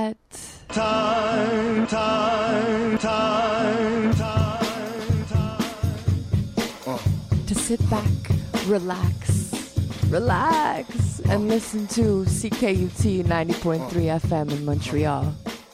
yet. Time. To sit back, relax, and listen to CKUT 90.3 FM in Montreal.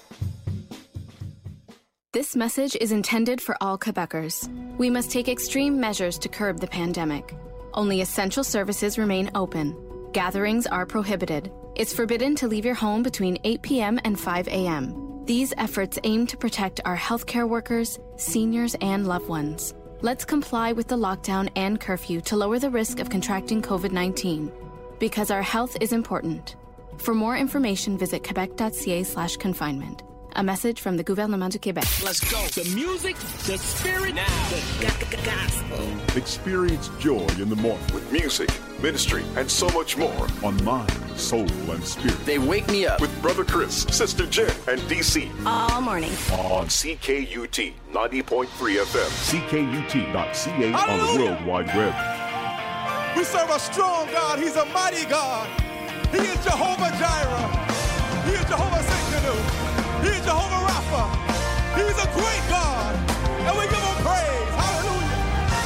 This message is intended for all Quebecers. We must take extreme measures to curb the pandemic. Only essential services remain open. Gatherings are prohibited. It's forbidden to leave your home between 8 p.m. and 5 a.m. These efforts aim to protect our healthcare workers, seniors, and loved ones. Let's comply with the lockdown and curfew to lower the risk of contracting COVID-19. Because our health is important. For more information, visit quebec.ca/confinement. A message from the Gouvernement du Québec. Let's go. The music, the spirit, now. The gospel. Experience joy in the morning with music, ministry, and so much more on Mind, Soul, and Spirit. They wake me up with Brother Chris, Sister Jen, and DC all morning on CKUT 90.3 FM. CKUT.ca on the World Wide Web. We serve a strong God. He's a mighty God. He is Jehovah Jireh. He is Jehovah Sikkenu. He is Jehovah Rapha. He's a great God. And we give him praise. Hallelujah.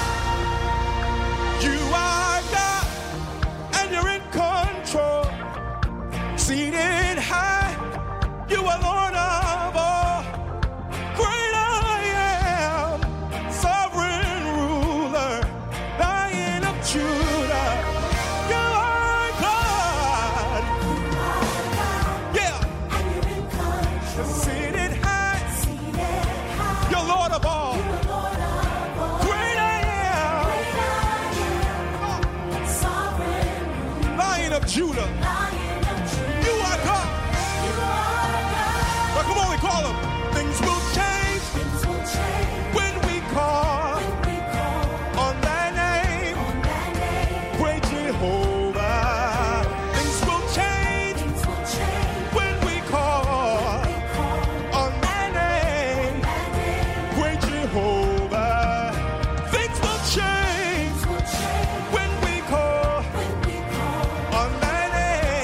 You are God. And you're in control. Seated high. You are Lord of all. Great I am. Sovereign ruler. Lion of Judah. You are God. Yeah. Seated high. You're Lord of all. Great I am. Lion of Judah. You are God. Well, come on, we call him. Things will change when we call on that name. Great Jehovah. Things will change when we call on that name. Great Jehovah. Things will change when we call on that name.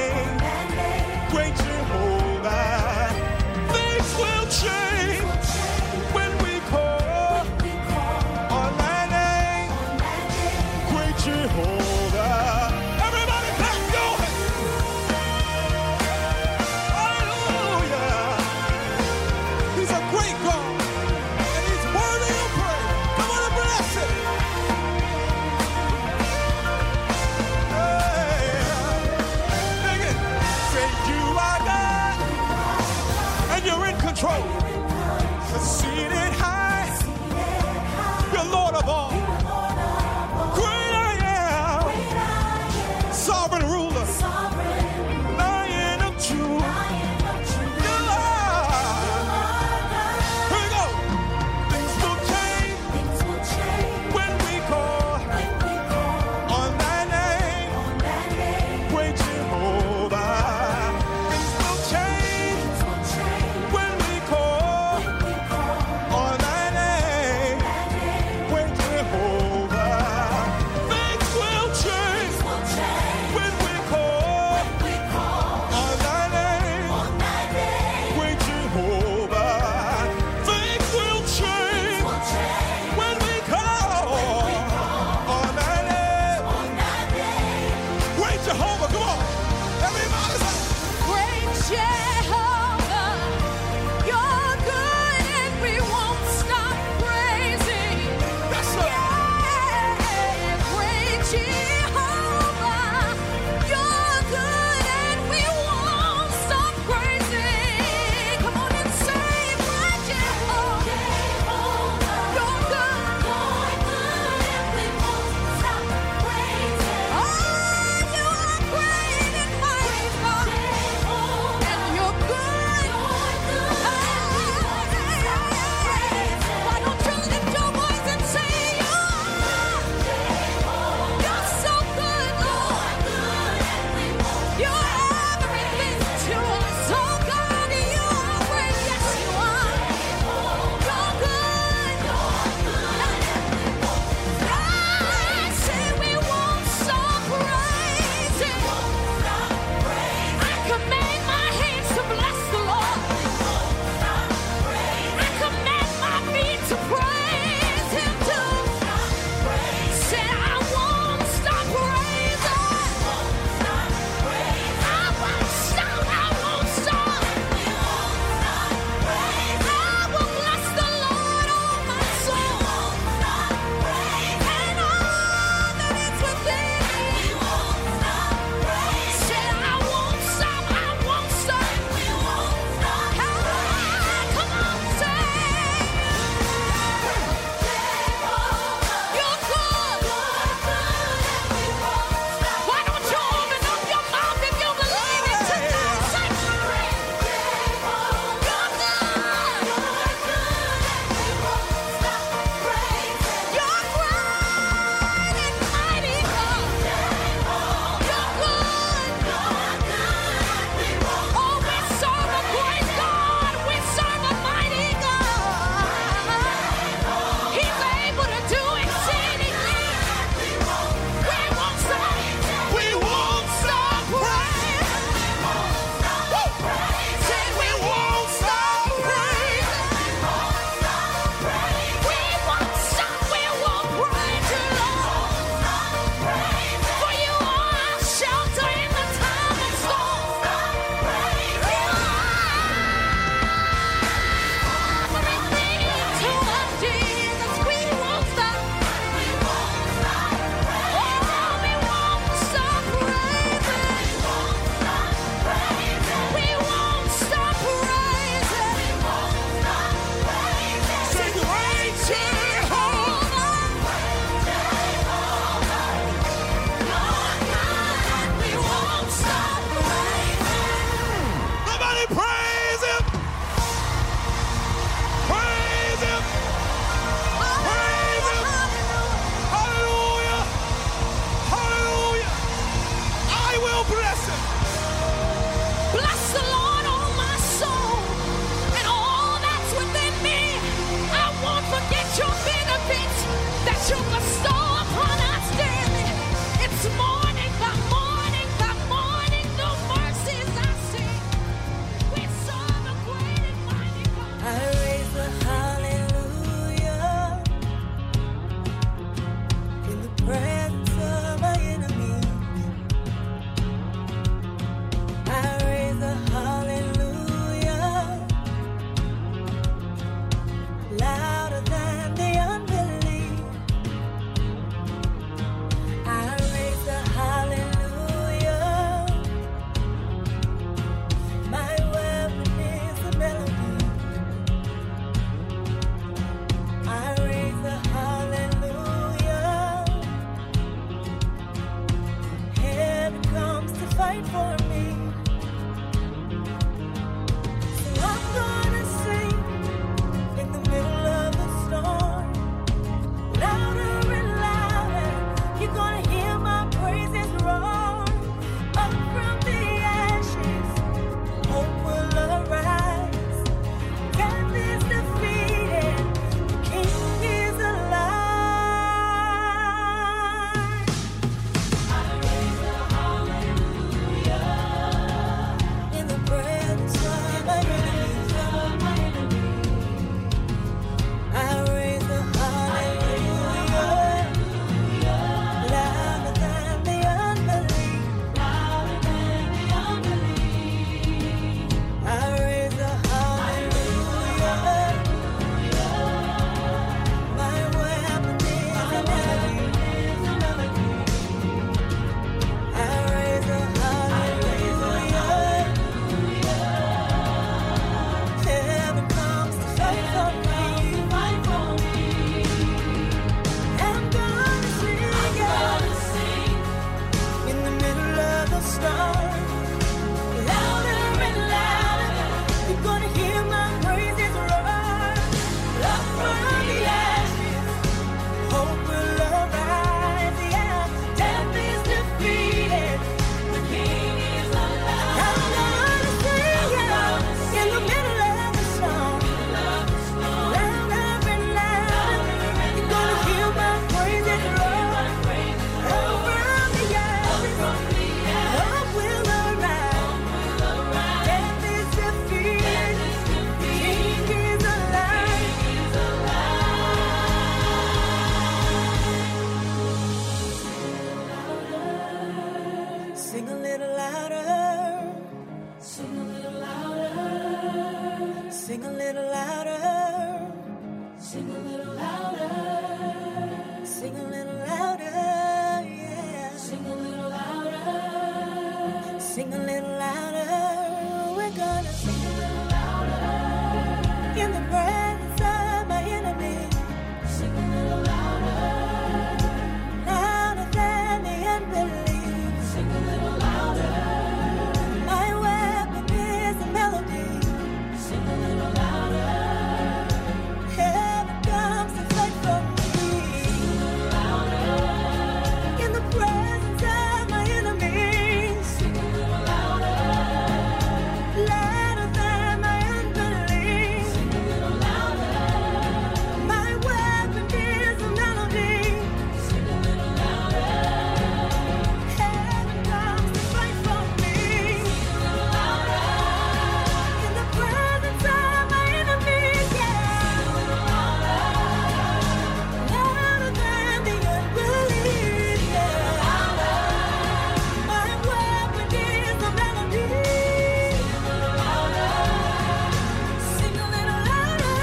Sing a little louder. We're gonna sing a little louder. In the presence of my enemy. Sing a little louder. Louder than the unbelief. Sing a little louder. My weapon is a melody. Sing a little louder. Heaven comes to fight for me. Sing a little louder. In the presence of my enemies. Sing a little louder. Louder than my unbelief. Sing a little louder. My weapon is a melody. Sing a little louder. Heaven comes to fight for me. Sing a little louder. In the presence of my enemies, yeah. Sing a little louder. Louder than the unbelief, yeah. Louder. My weapon is a melody. Sing a little louder. Sing a little louder.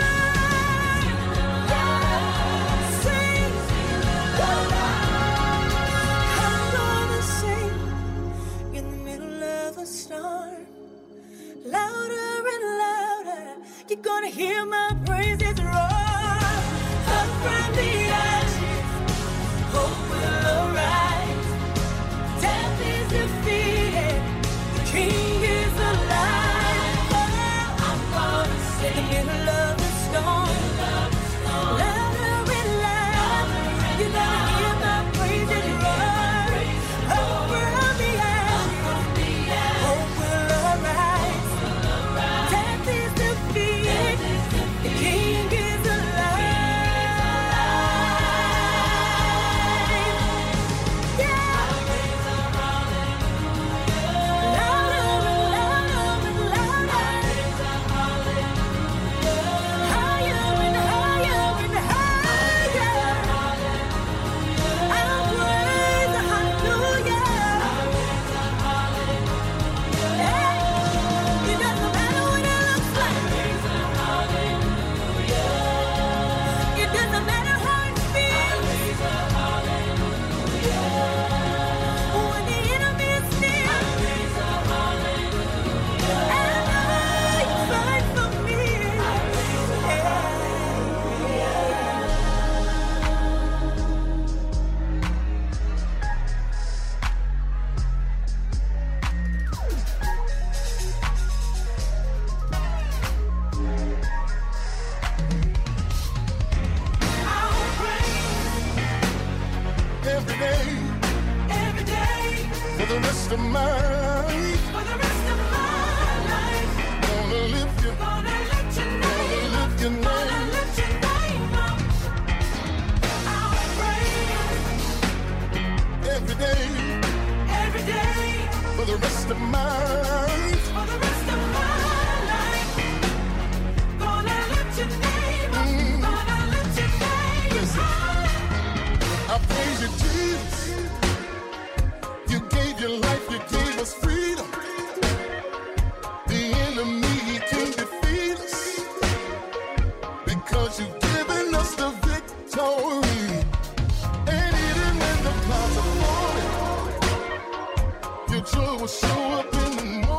Sing louder. I'm gonna sing in the middle of a storm. Louder and louder, you're gonna hear my praises roar. Up from the ashes, hope will arise. Death is defeated, the King is alive. Oh, I'm gonna sing in the middle of the storm. Louder and louder, you're gonna hear my praises roar. Up from the ashes, hope will arise. Death is defeated, the King is alive. Yeah. Louder and louder and louder. Higher and higher and higher. I'll praise the hallelujah. It doesn't matter what it looks like. It doesn't matter how it feels. When the enemy is near, I know you fight for me. Every day for the rest of my life. Gonna lift your name. Every day for the rest of my life. Listen, I praise you, Jesus. You gave your life, you gave us freedom. The enemy, he can defeat us because you've given us the victory. And even when the clouds are falling, your joy will show up in the morning.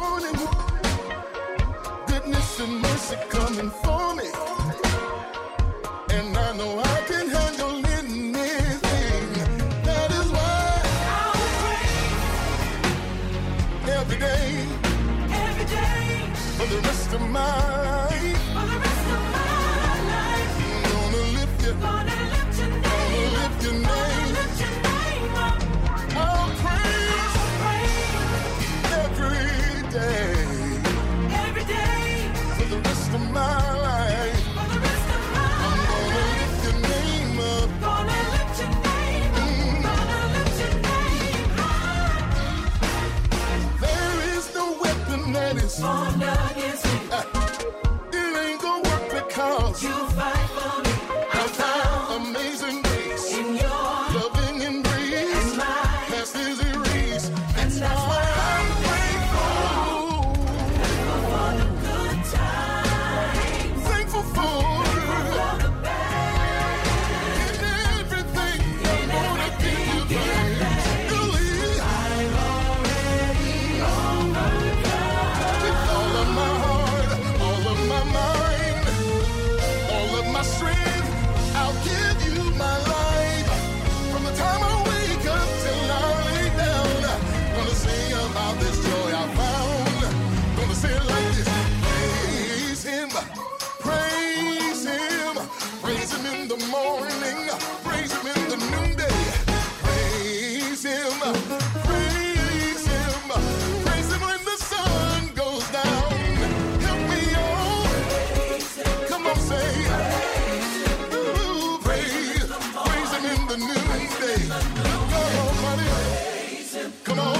God Almighty. Come on.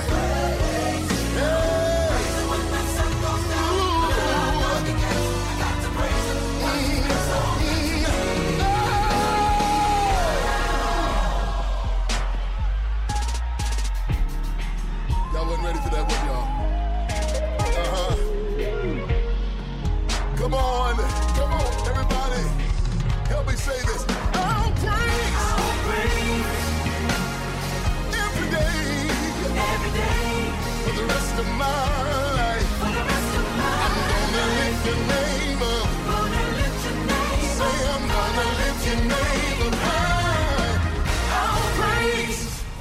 Y'all wasn't ready for that, was y'all? Come on, everybody, help me say this. I'll praise every day for the rest of my life. I'm gonna lift your name up. Say I'm gonna lift your name up high. I'll praise.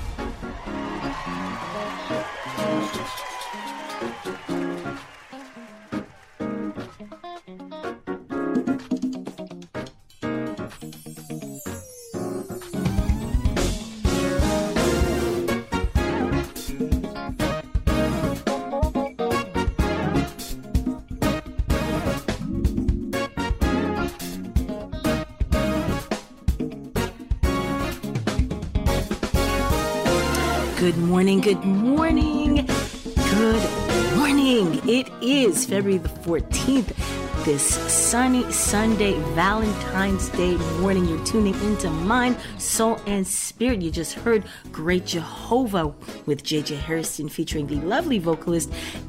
Good morning, good morning, good morning. It is February the 14th, this sunny Sunday, Valentine's Day morning. You're tuning into Mind, Soul, and Spirit. You just heard Great Jehovah with J.J. Harrison featuring the lovely vocalist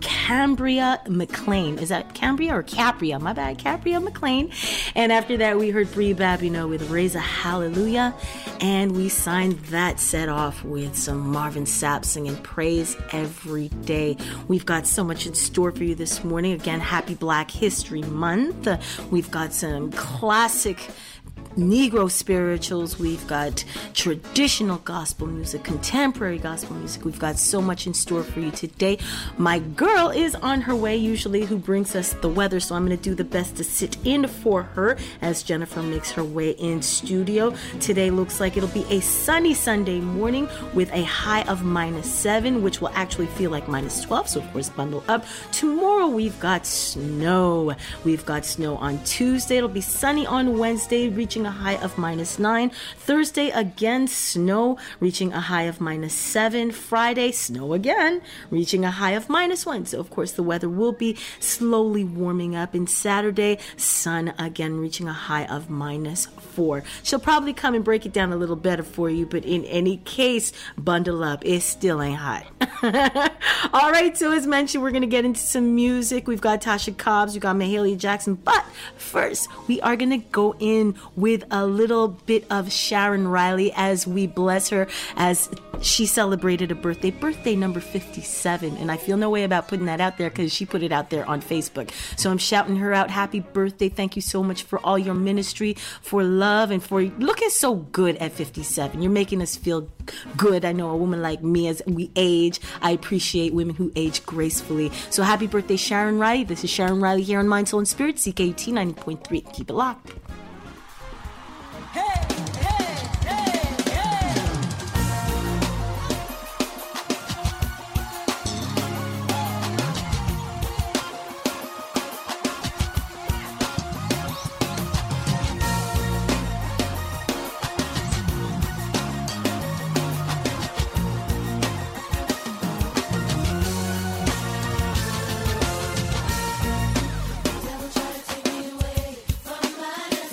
Cambria McLean. Is that Cambria or Capria? My bad, Capria McLean. And after that, we heard Brie Babino with Raise a Hallelujah. And we signed that set off with some Marvin Sapp singing Praise Every Day. We've got so much in store for you this morning. Again, happy Black History Month. We've got some classic Negro spirituals, we've got traditional gospel music, contemporary gospel music. We've got so much in store for you today. My girl is on her way, usually, who brings us the weather, so I'm going to do the best to sit in for her as Jennifer makes her way in studio. Today looks like it'll be a sunny Sunday morning with a high of -7, which will actually feel like -12, so of course bundle up. Tomorrow we've got snow. We've got snow on Tuesday. It'll be sunny on Wednesday, reaching a high of -9. Thursday, again, snow, reaching a high of -7. Friday, snow again, reaching a high of -1. So, of course, the weather will be slowly warming up. And Saturday, sun again, reaching a high of -4. She'll probably come and break it down a little better for you, but in any case, bundle up. It still ain't hot. All right, so as mentioned, we're going to get into some music. We've got Tasha Cobbs, we've got Mahalia Jackson, but first, we are going to go in with a little bit of Sharon Riley as we bless her as she celebrated a birthday number 57. And I feel no way about putting that out there because she put it out there on Facebook. So I'm shouting her out. Happy birthday. Thank you so much for all your ministry, for love, and for looking so good at 57. You're making us feel good. I know a woman like me, as we age, I appreciate women who age gracefully. So happy birthday, Sharon Riley. This is Sharon Riley here on Mind, Soul, and Spirit, CKUT 90.3. Keep it locked. Devil try to take me away from my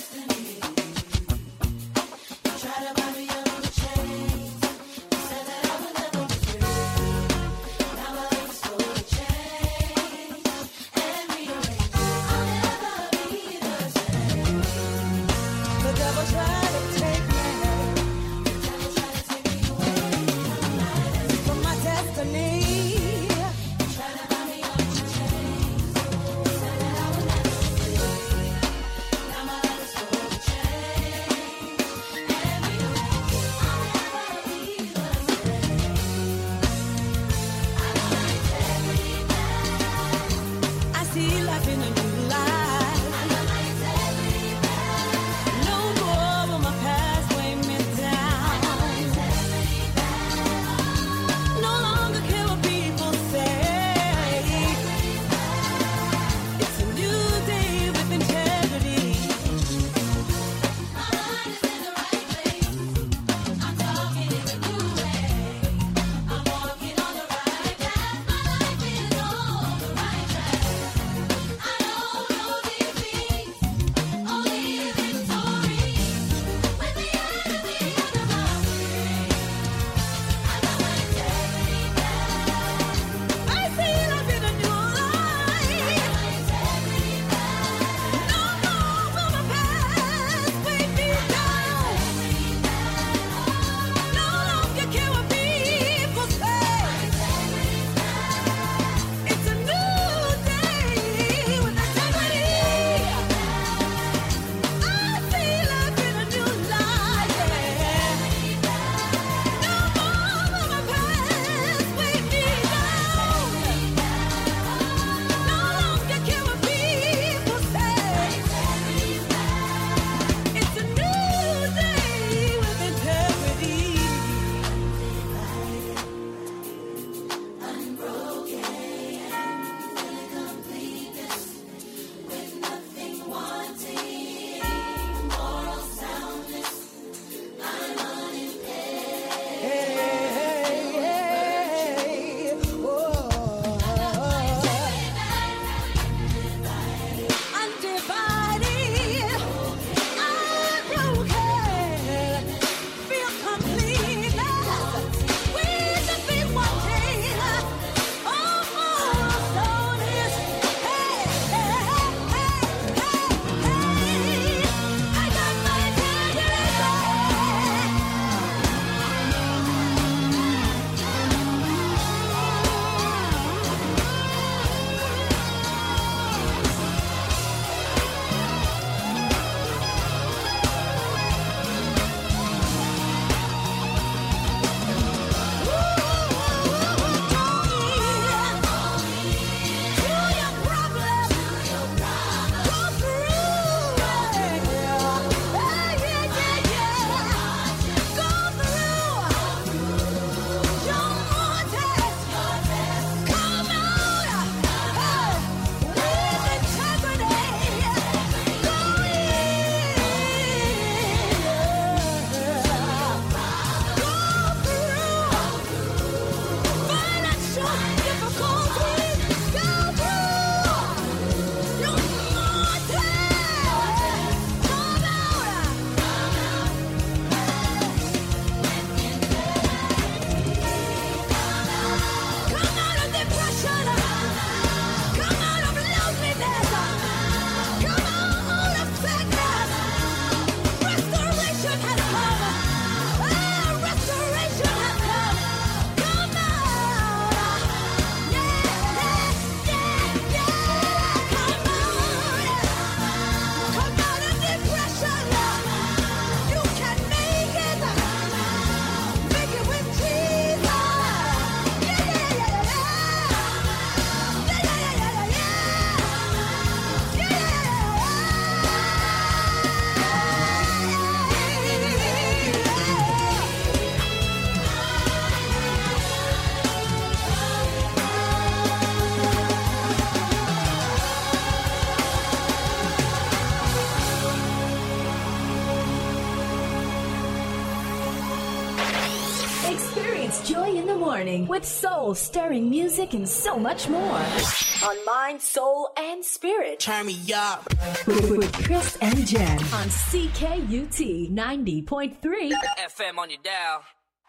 It's Joy in the Morning with soul stirring music and so much more. On Mind, Soul, and Spirit. Turn me up. With Chris and Jen on CKUT 90.3 FM on your dial.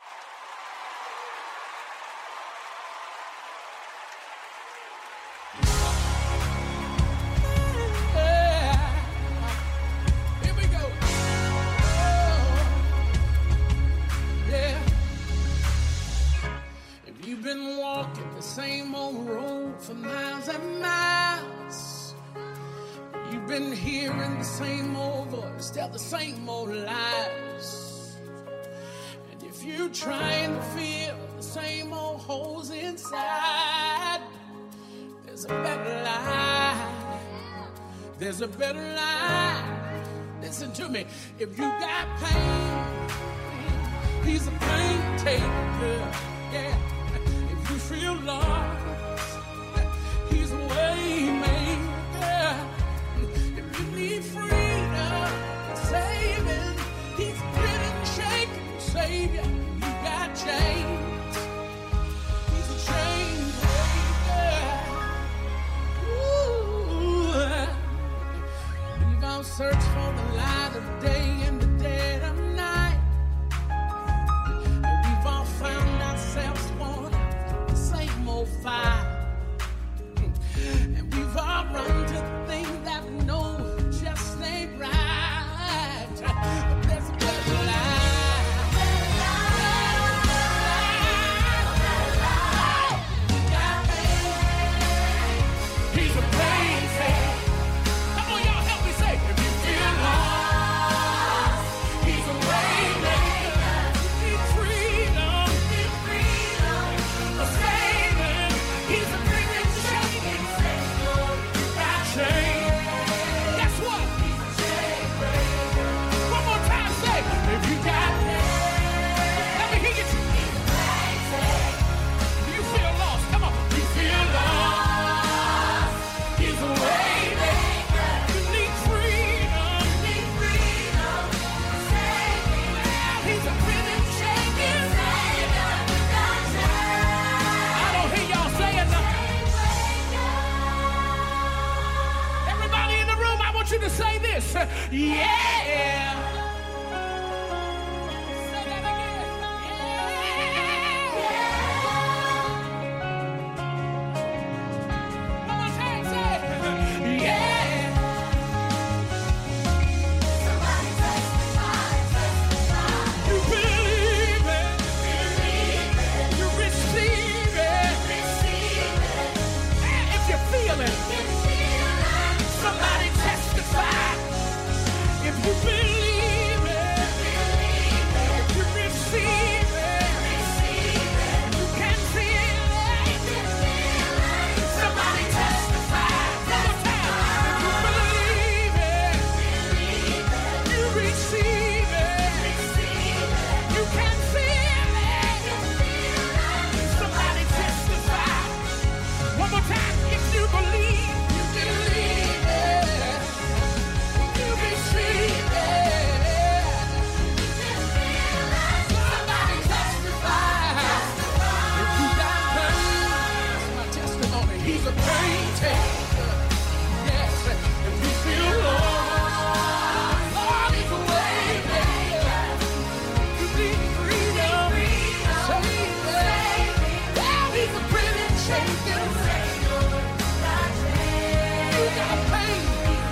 You've been walking the same old road for miles and miles. You've been hearing the same old voice tell the same old lies. And if you're trying to fill the same old holes inside, there's a better life. There's a better life. Listen to me. If you got pain, he's a pain taker. Yeah. You feel lost, he's a way maker. If you need freedom, saving, he's a gritting, shaking savior. You got chains, he's a chain breaker. Ooh. We've all searched for the light of day and the dead of night, and we've all found ourselves one same old fire. And we've all run to things that we know just ain't right. But there's a better life. He's a pain saver. Come on, y'all, help me say, if you feel lost, he's a way maker. Need freedom, need freedom. A saving, he's a bringing shaking savior. You got chains. Guess what? He's a chain breaker. One more time, say, if you got pain, let me hear you. He's a pain saver. You feel lost? Come on, you feel lost. He's a way maker. You need freedom. You need freedom. Saving. He's a bringing shaking savior. You got chains. I don't hear y'all saying nothing. Everybody in the room, I want you to say this. Yeah. Say that again. Yeah. One more time, say it. Yeah. Somebody testify. You believe it. You receive it. And if you feel it, somebody testify. If you believe it, if you receive it, you can feel it. Somebody testify. One more time. If you believe it, you receive it, you can feel it. Somebody testify. One more time. If you believe it, you receive it. Somebody testify. If you got pain, that's my testimony. He's a pain taker. Yes. If you feel lost, Lord, he's a way maker. You need freedom. Saving. Yeah, he's a brilliant shaker. You got pain.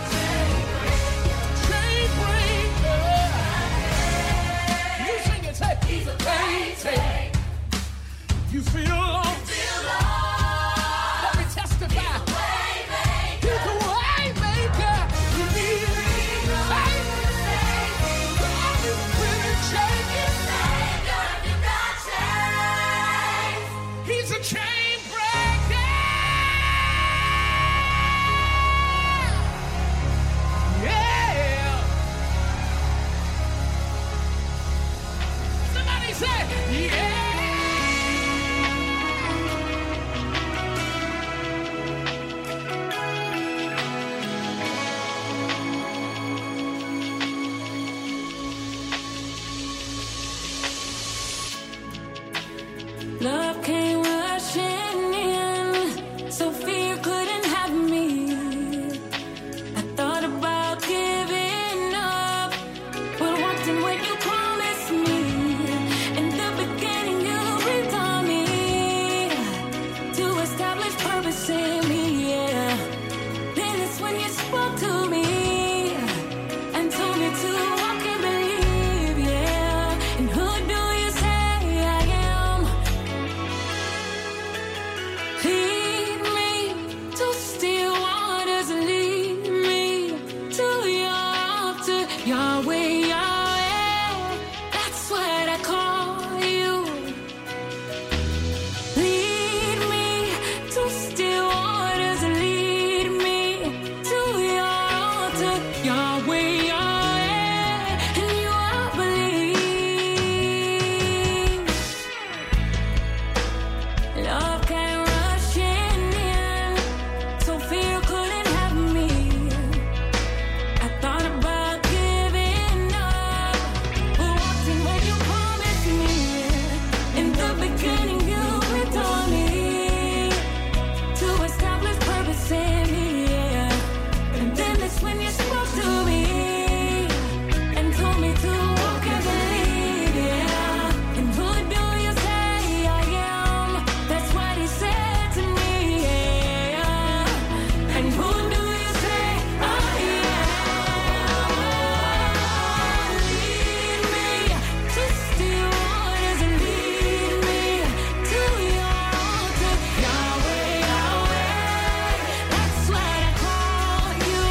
Chain breaker. You sing it, say, he's a pain taker. You feel lost. Let me testify. He's a way maker. You need saving. God is really changing. He's a chain breaker. Yeah. Somebody say, yeah. Love came rushing in, so fear couldn't have me. I thought about giving up, but walked in when you promised me. In the beginning, you breathed on me to establish purpose in me. Yeah. Then it's when you spoke to me and told me to walk and believe. Yeah. And who do you say I am? Lead me to still waters, lead me to your altar, Yahweh, Yahweh. That's what I call you. Lead me to still waters, lead me to your altar, Yahweh, Yahweh. And you I believe. Love came rushing in, so fear couldn't have me. I thought about giving up, but walked in when you promised me. In the beginning, you breathed on me to establish purpose in me. Yeah. And then that's when you spoke to me and told me to walk and believe. Yeah. And who do you say I am? That's what he said to me. Yeah. And who do you say I am? Lead me to still waters and lead me to your altar, Yahweh, Yahweh. That's what I call you.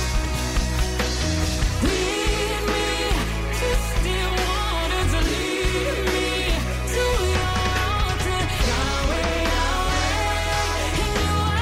Lead me to still waters and lead me to your altar, Yahweh, Yahweh. In you I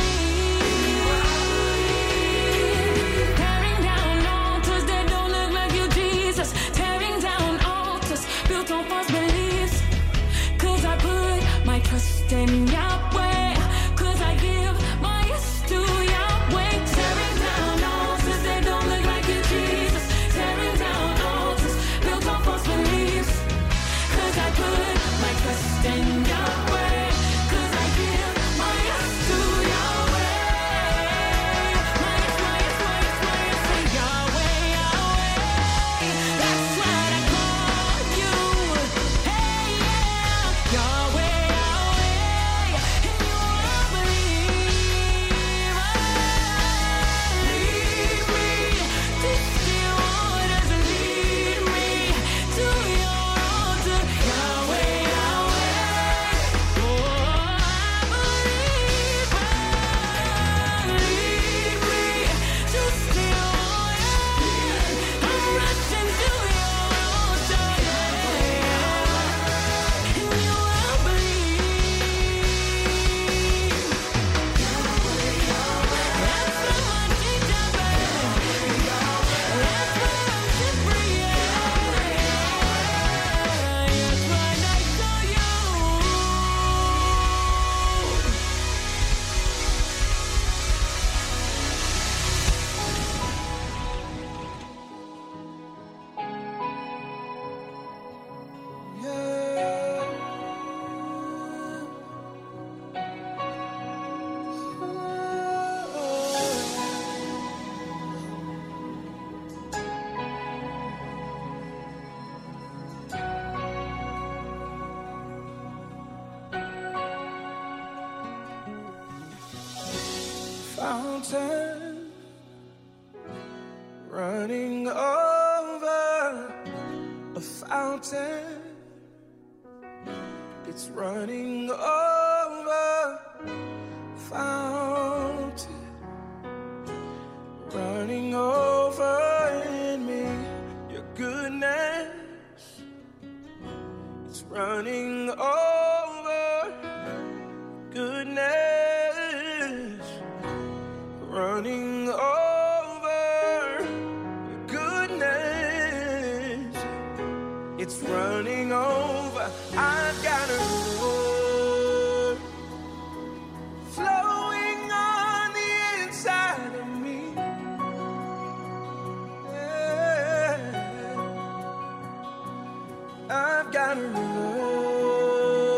believe. Tearing down altars that don't look like you, Jesus. Tearing down altars built on false beliefs. 'Cause I put my trust in Yahweh. 'Cause I give my yes to Yahweh. Tearing down altars that don't look like you, Jesus. Tearing down altars built on false beliefs. 'Cause I put my trust in Yahweh. 'Cause I give my yes to Yahweh. My yes, my yes, my yes, my yes, say Yahweh, Yahweh. That's what I call you. Hey, yeah, Yahweh, Yahweh. In you I believe. Lead me to still waters, lead me to your altar, Yahweh, Yahweh. Oh, I believe. Lead me to still waters. I'm rushing to your altar, yeah. In you I believe. That's the one thing that matters. That's what I'm free, yeah. That's what I show you. Fountain running over, a fountain, it's running over, fountain running over in me, your goodness, it's running over, goodness, running over, goodness, it's running over. I've got a river flowing on the inside of me. Yeah. I've got a river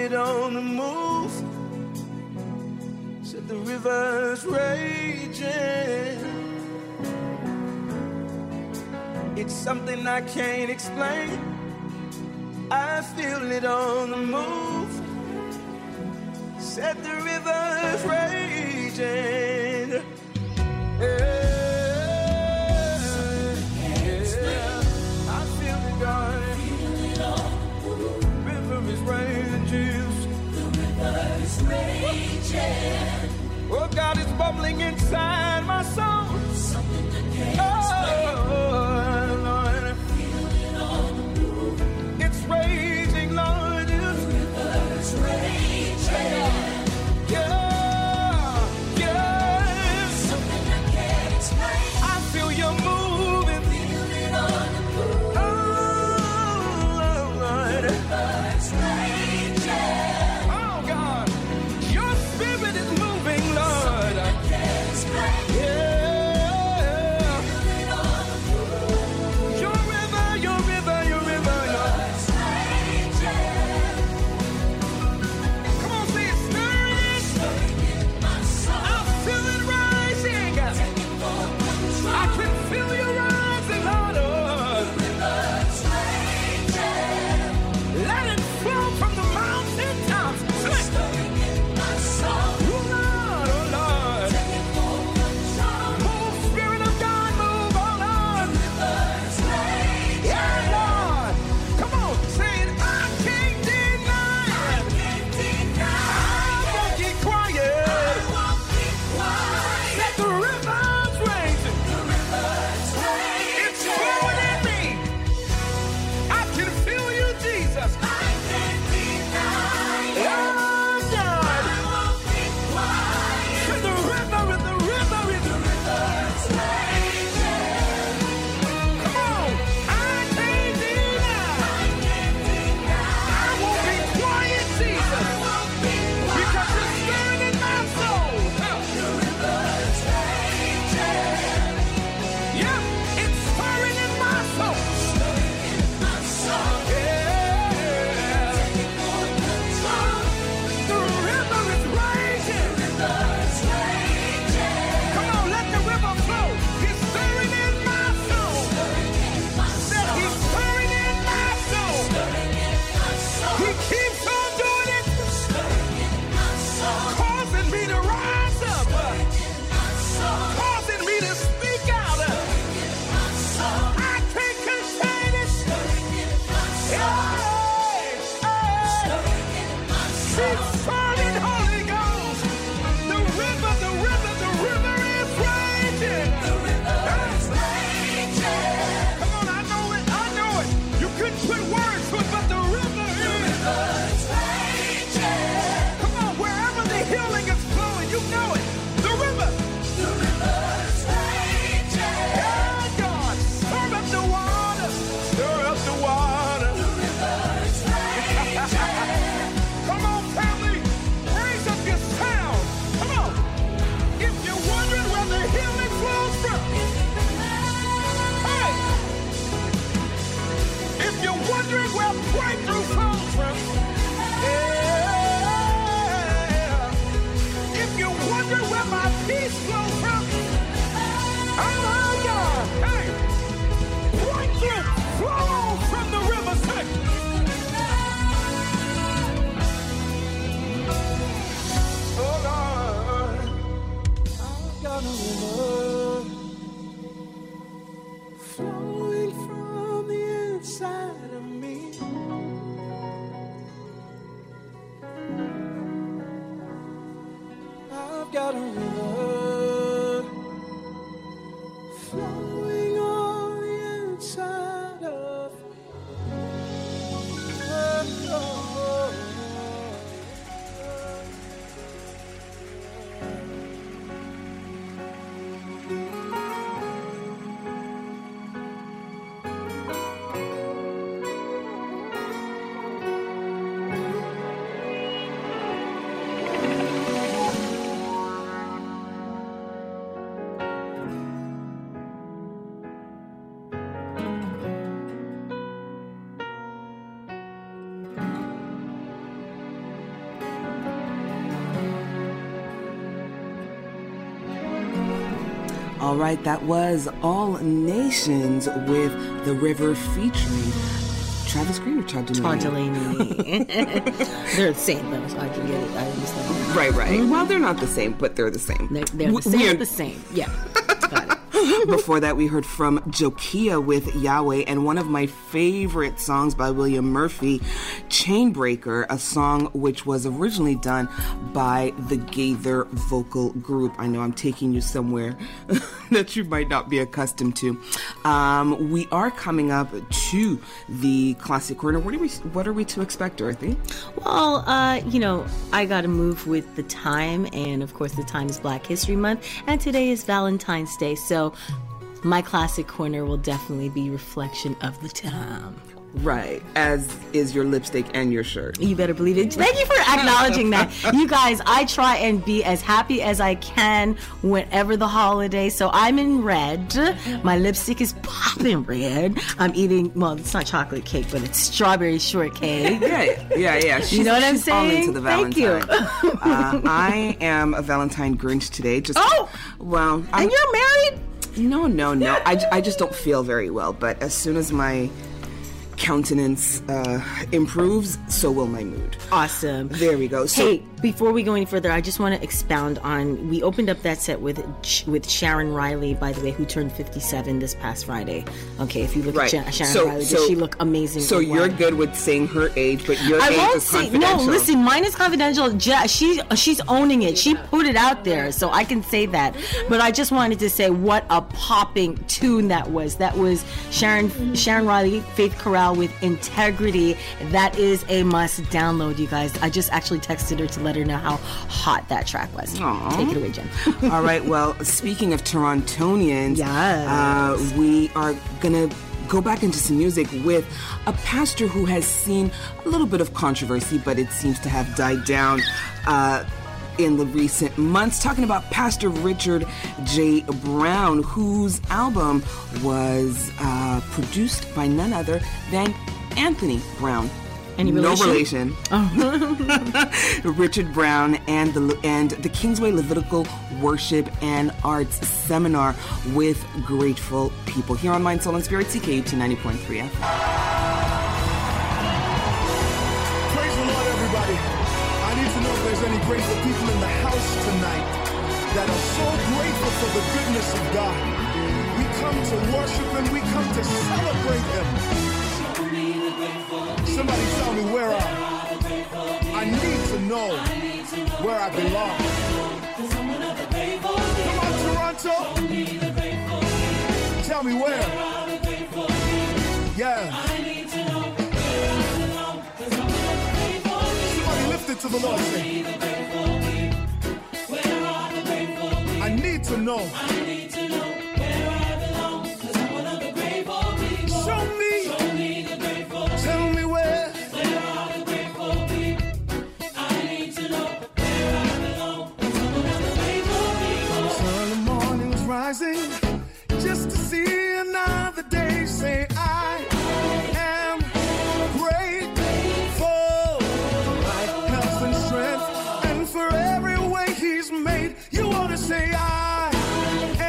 it on the move. Said the river's raging. It's something I can't explain. I feel it on the move. Said the river's raging. Yeah. Oh, God is bubbling inside my soul. Something that can't Lord. Feel it on the move. It's raging, Lord. The river's raging. Yeah, yeah. Something I can't explain. I feel you moving. Feel it on the move. Oh, Lord. The river's raging. All right, that was All Nations with The River featuring Travis Green or Chad Delaney. They're the same, though, so I can get it. I understand. Right. Mm-hmm. Well, they're not the same, but they're the same. They're the same. Yeah. Got it. Before that, we heard from Jokia with Yahweh, and one of my favorite songs by William Murphy, Chainbreaker, a song which was originally done by the Gaither vocal group. I know I'm taking you somewhere that you might not be accustomed to. We are coming up to the Classic Corner. What are we to expect, Dorothy? Well, I got to move with the time, and of course the time is Black History Month, and today is Valentine's Day, so my Classic Corner will definitely be reflection of the time. Right, as is your lipstick and your shirt. You better believe it. Thank you for acknowledging that. You guys, I try and be as happy as I can whenever the holiday. So I'm in red. My lipstick is popping red. I'm eating, well, it's not chocolate cake, but it's strawberry shortcake. Yeah. You know what I'm saying? All into the Valentine. Thank you. I am a Valentine Grinch today. And you're married? No. I just don't feel very well. But as soon as my countenance improves, so will my mood. Awesome. There we go. So, hey, before we go any further, I just want to expound on, we opened up that set with Sharon Riley, by the way, who turned 57 this past Friday. Okay, if you look at Sharon Riley, does she look amazing? So you're good with saying her age, but your age is confidential. No, listen, mine is confidential. She's owning it. She put it out there, so I can say that. But I just wanted to say what a popping tune that was. That was Sharon Riley, Faith Corral with Integrity. That is a must download, you guys. I just actually texted her to let her know how hot that track was. Aww. Take it away, Jen. All right, well, speaking of Torontonians, yes. We are going to go back into some music with a pastor who has seen a little bit of controversy, but it seems to have died down in the recent months. Talking about Pastor Richard J. Brown, whose album was produced by none other than Anthony Brown. Any relation? No relation. Richard Brown and the Kingsway Levitical Worship and Arts Seminar with Grateful People. Here on Mind, Soul, and Spirit, CKUT 90.3 FM. Praise the Lord, everybody. I need to know if there's any grateful people in the house tonight that are so grateful for the goodness of God. We come to worship and we come to celebrate Him. Somebody tell me where I need to know where I belong. Come on, Toronto. Tell me where. Yeah. Somebody lift it to the Lord. Say, I need to know. Just to see another day, say I am grateful for life, health, and strength, and for every way He's made. You ought to say I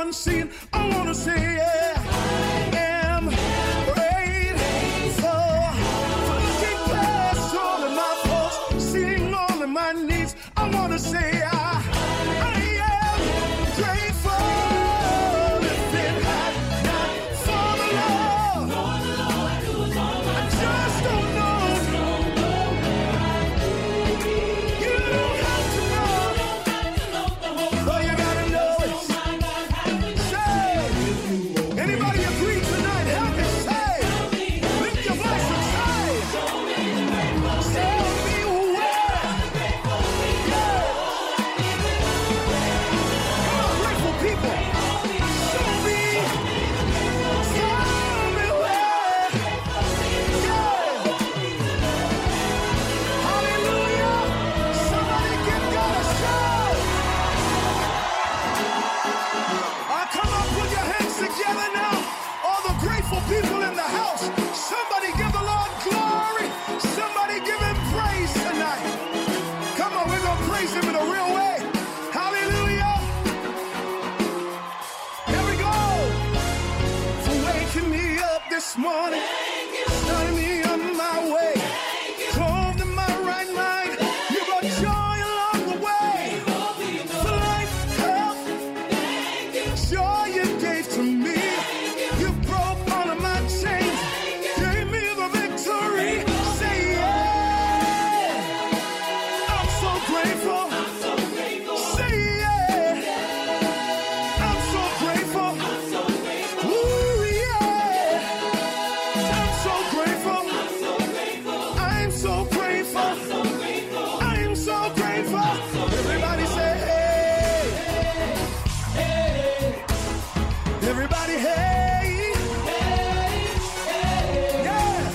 unseen. I wanna say, yeah, I am grateful for looking past all of my faults, seeing all of my needs. I wanna say, I am grateful. If it had not for the Lord, I just don't know. You don't have to know. All you gotta know is, say, anybody agree tonight? Help me say, lift your voice and say, tell me where. Yeah. Come on, grateful people. Show me where. Yeah. Hallelujah. Somebody give God a shout. Come on, put your hands together now. All the grateful people in the house. Somebody give the Lord glory. Somebody give him praise tonight. Come on, we're going to praise him in a real way. Hallelujah. Here we go. For waking me up this morning. Starting me on my way. Clothed in my right mind. You brought joy along the way. For life, health, joy you gave to me. You broke all of my chains. Gave me the victory. Say yeah. I'm so grateful. Say yeah. I'm so grateful. Ooh yeah. I'm so grateful. I'm so grateful. I'm so grateful. Everybody say hey. Everybody, hey. Yeah.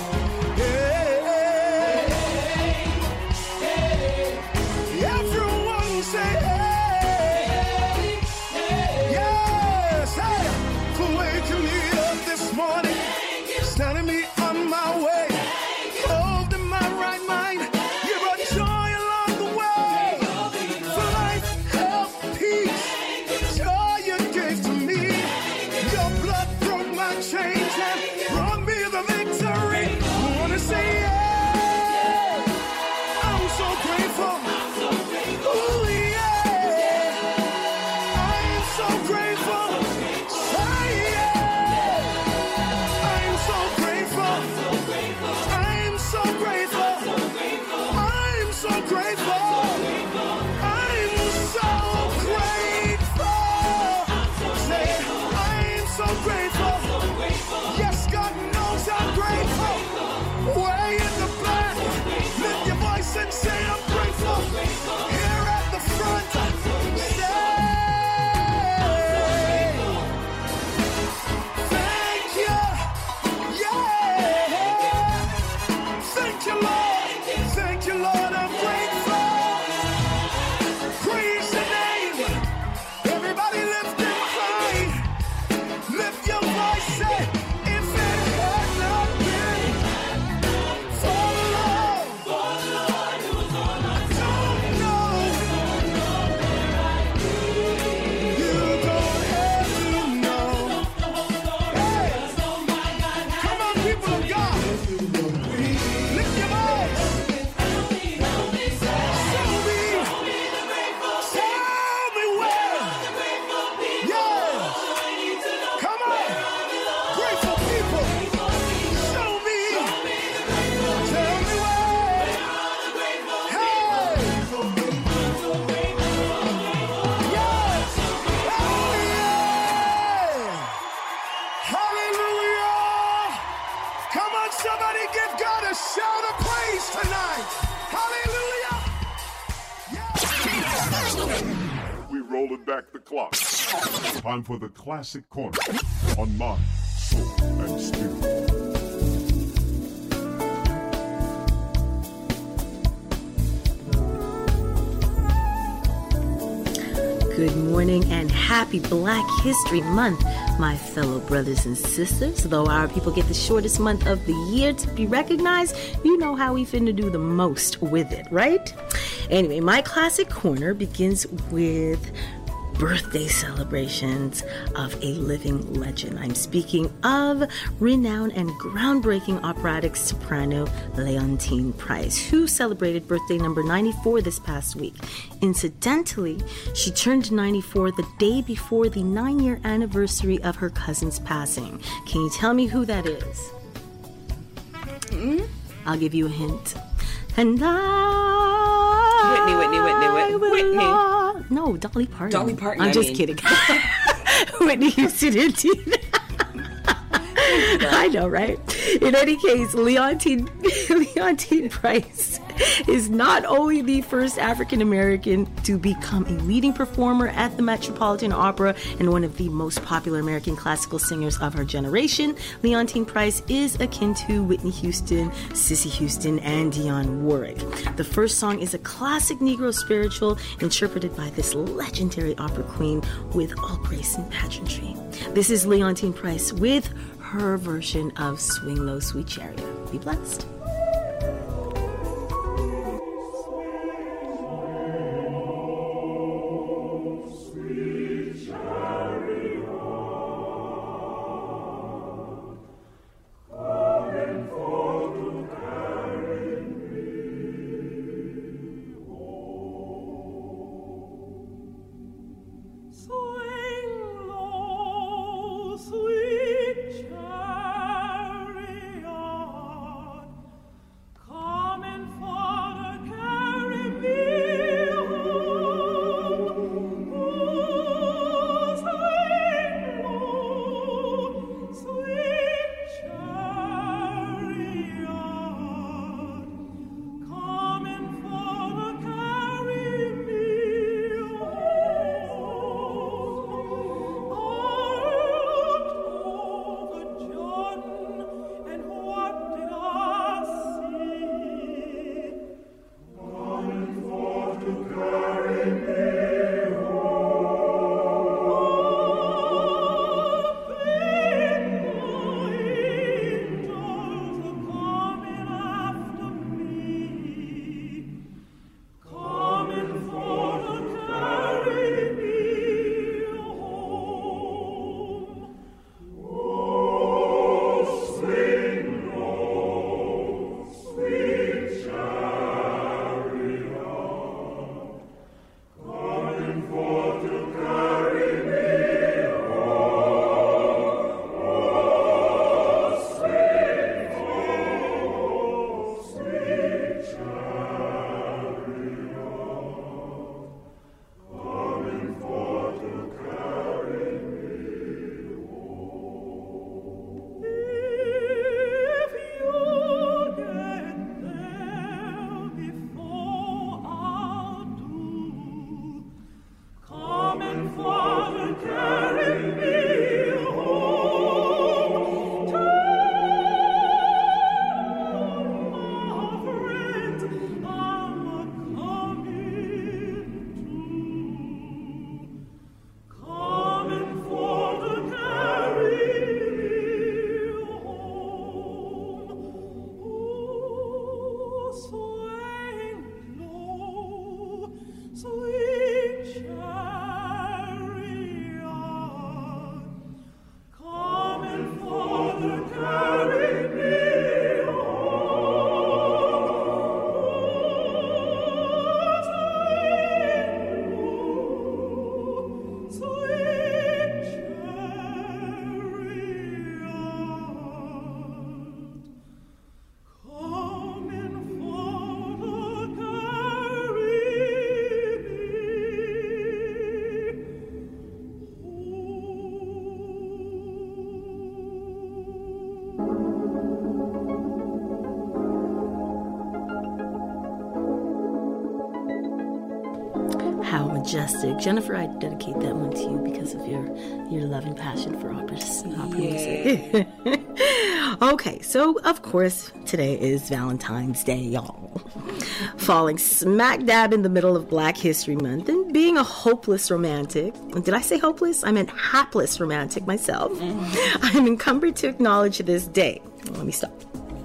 Hey. Everyone say hey. Yes. Hey. For waking me up this morning. Starting me on my way. Clothed in my right mind. You brought joy along the way. For life, health, peace. Joy you gave to me. Your blood broke my chains and brought me the victory. I wanna say yeah. I'm so grateful. Ooh yeah. I'm so grateful. Say yeah. I'm so grateful. I'm so grateful. I'm so grateful. I'm so grateful. Say, I'm so grateful. Yes, God knows I'm grateful. Way in the back, lift your voice and say I'm grateful. Here at the front, say, thank you. Yeah. Thank you, Lord. Thank you, Lord. I'm grateful. Praise the name. Everybody lift him high. Lift your voice, say, if it had not been for the Lord, I don't know. You don't have to know. Hey, come on, people of God. Lift your voice. Show me. Tell me where. Yeah. Come on. Grateful people. Show me. Tell me where. Hey. Yes. Oh yeah. Hallelujah. Come on, somebody give God a shout of praise tonight. Hallelujah. We're rolling back the clock. Time for the Classic Corner on Mind, Soul, and Spirit. Good morning and happy Black History Month, my fellow brothers and sisters. Though our people get the shortest month of the year to be recognized, you know how we finna do the most with it, right? Anyway, my classic corner begins with birthday celebrations of a living legend. I'm speaking of renowned and groundbreaking operatic soprano Leontyne Price, who celebrated birthday number 94 this past week. Incidentally, she turned 94 the day before the 9-year anniversary of her cousin's passing. Can you tell me who that is? I'll give you a hint. And Whitney. No, Dolly Parton. Dolly Parton. I'm just kidding. Whitney Houston indeed. I know, right? In any case, Leontyne Price is not only the first African American to become a leading performer at the Metropolitan Opera and one of the most popular American classical singers of her generation. Leontyne Price is akin to Whitney Houston, Cissy Houston, and Dionne Warwick. The first song is a classic Negro spiritual interpreted by this legendary opera queen with all grace and pageantry. This is Leontyne Price with her version of Swing Low, Sweet Chariot. Be blessed. How majestic. Jennifer, I dedicate that one to you because of your love and passion for opera music. Okay, so of course, today is Valentine's Day, y'all. Falling smack dab in the middle of Black History Month and being a hopeless romantic. Did I say hopeless? I meant hapless romantic myself. I'm encumbered to acknowledge this day. Let me stop.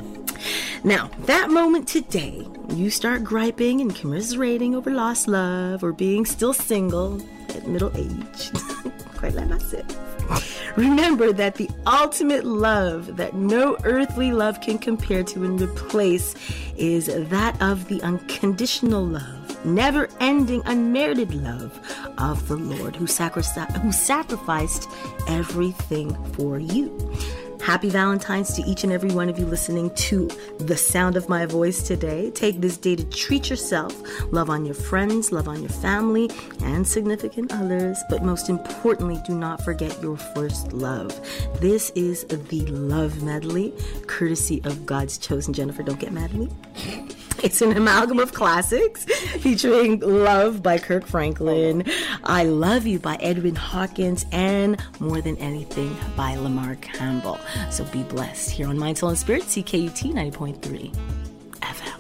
Now, that moment today, you start griping and commiserating over lost love or being still single. at middle age, quite like myself. Remember that the ultimate love that no earthly love can compare to and replace is that of the unconditional love, never-ending, unmerited love of the Lord who sacrificed everything for you. Happy Valentine's to each and every one of you listening to the sound of my voice today. Take this day to treat yourself, love on your friends, love on your family and significant others, but most importantly, do not forget your first love. This is the Love Medley, courtesy of God's chosen Jennifer. Don't get mad at me. It's an amalgam of classics featuring Love by Kirk Franklin, I Love You by Edwin Hawkins, and More Than Anything by Lamar Campbell. So be blessed here on Mind, Soul, and Spirit, CKUT 90.3 FM.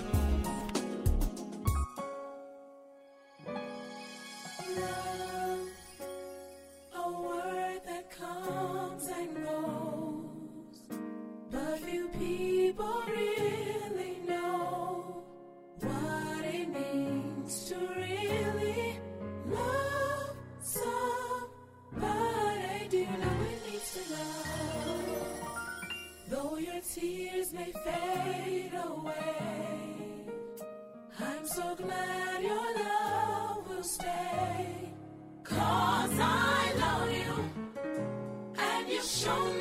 A word that comes and goes, but few people really know what it means to really love somebody. Do you know it means to love? Though your tears may fade away, I'm so glad your love will stay. 'Cause I love you, and you show